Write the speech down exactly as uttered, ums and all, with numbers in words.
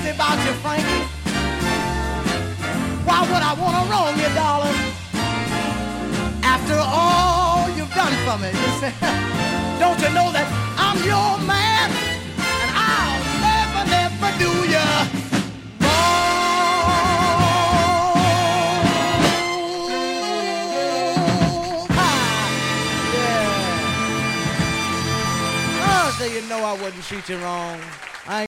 crazy about you, Frankie. Why would I want to wrong you, darling? After all you've done for me, you say, don't you know that I'm your man and I'll never, never do you wrong. Ah, yeah. Oh, so you know I wouldn't treat you wrong.